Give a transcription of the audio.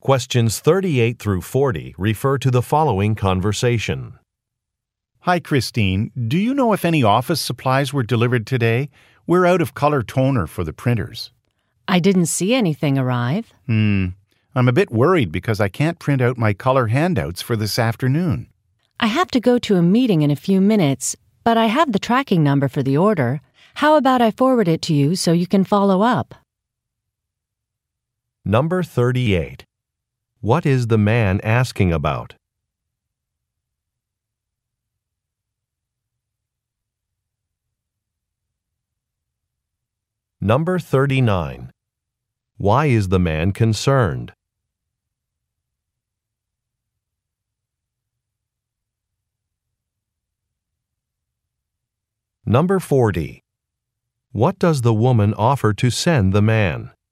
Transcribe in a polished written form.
Questions 38 through 40 refer to the following conversation. Hi, Christine. Do you know if any office supplies were delivered today? We're out of color toner for the printers. I didn't see anything arrive. I'm a bit worried because I can't print out my color handouts for this afternoon. I have to go to a meeting in a few minutes, but I have the tracking number for the order. How about I forward it to you so you can follow up? Number 38. What is the man asking about? Number 39. Why is the man concerned? Number 40. What does the woman offer to send the man?